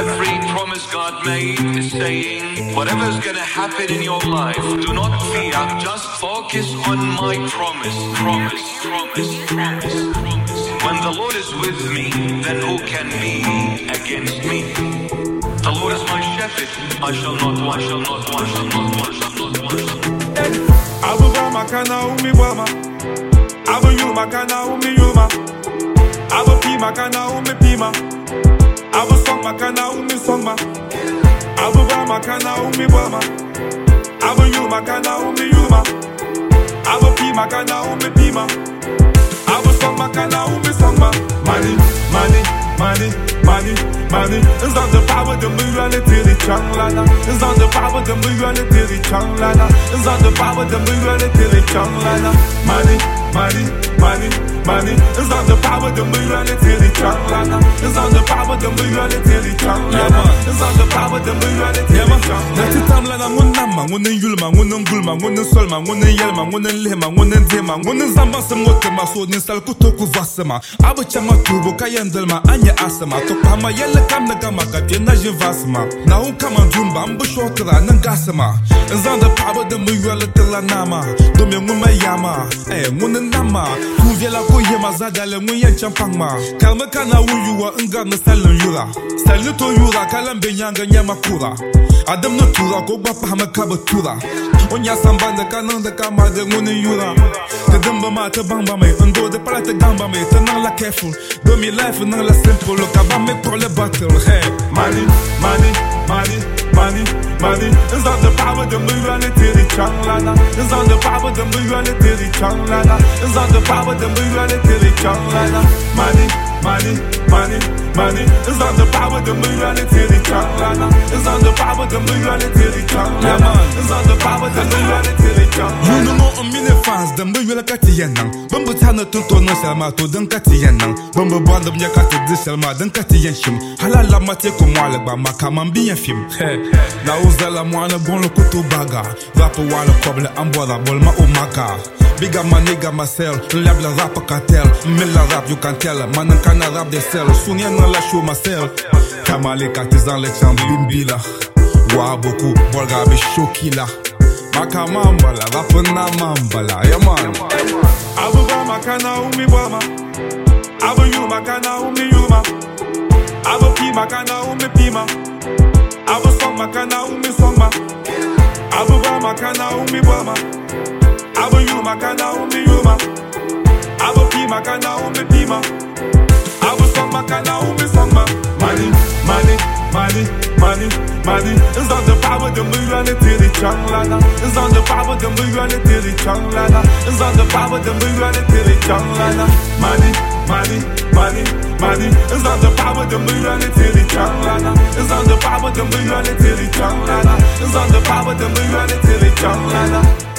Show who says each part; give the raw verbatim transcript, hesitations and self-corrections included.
Speaker 1: Every promise God made is saying, whatever's gonna happen in your life, do not fear, just focus on my promise, promise, promise, promise, promise. When the Lord is with me, then who can be against me? The Lord is my shepherd, I shall not want, I shall not want, I shall not want, I shall not want.
Speaker 2: Abu Bama kana umi Bama, Abu Yuma kana umi Yuma, Abu Pima kana umi Pima, Abu Songma kana umi Songma, Abu Bama kana umi Bama, Abu Yuma kana umi Yuma, Abu Pima kana umi Pima, Abu Songma kana umi Songma. Money, money, money, money, money. Is on the power the reality the changlana. Is on the power the reality the changlana. Is on the power the reality the changlana. Money, money, money, money. Is on the power the reality the changlana. Is on the power the reality the changlana. Is on the power the reality the changlana.
Speaker 3: Nati tamlana ngunama, ngunen yulma, ngunen gulma, ngunen solma, ngunen yelma, ngunen lehma, ngunen tema, ngunen zamba semotema, so nisal kutoku vasema. Abu chama tubo kayendelma anya asema. Tokama yelle kamna gama kapyena jivasma. Na un kama jumba ambu shotra nangasema. Is on the power the reality la nama. Domi nguma yama, eh ngunen nama. Kuvyela koyema zadale nguyen champangma. Kalma kana uyuwa nga na salun yura. Salu to yura kalambe nyanga nyama kura. Adam no tura ko gba pa makaba tura. Onya sambanda kananda kama de ngunen yura. Te damba ma te bamba me ndo de para te gamba me te nang la careful. Do me life nang la simple lo kaba me pour le battle. Hey,
Speaker 2: money, money, money, money, money. Is on the power the reality the changlana. Is on the power the reality the changlana. Is on the power the reality the changlana. Money, money, money, money. Is on the power the reality the changlana. Is on the power the reality the changlana. Is on the power the reality the changlana.
Speaker 3: You know a million fans them we will cut yenang. Bumbu tana tunto no selma to den cut yenang. Bumbu band of nyakati diselma den cut yenshim. Halala mate ko mwale ba makama bien film. Hey, na uzala mwana bon lo kutu baga. Rapo wala koble ambora bolma o maka. Biga ma nigga Marcel, lab la rap cartel. Mila rap you can tell, man kana rap de sel. Sounia na la show Marcel. Kamale katizan le champ bimbila. Wa boku bolga be shokila. Makamambala, rap na mambala, yeah man.
Speaker 2: Abu Bama kana umi Bama, Abu Yuma kana umi Yuma, Abu Pima kana umi Pima, Abu Songma kana umi Songma, Abu Bama kana umi Bama, Abu Yuma kana umi Yuma, Abu Pima kana umi Pima, Abu Songma kana umi Songma. Money, money, money, money, money. Is on the power the reality the changlana. Is on the power the reality the changlana. Is on the power the reality the changlana. Money, money, money, money. Is on the power the reality the changlana. Is on the power the reality the changlana. Is on the power the reality the changlana.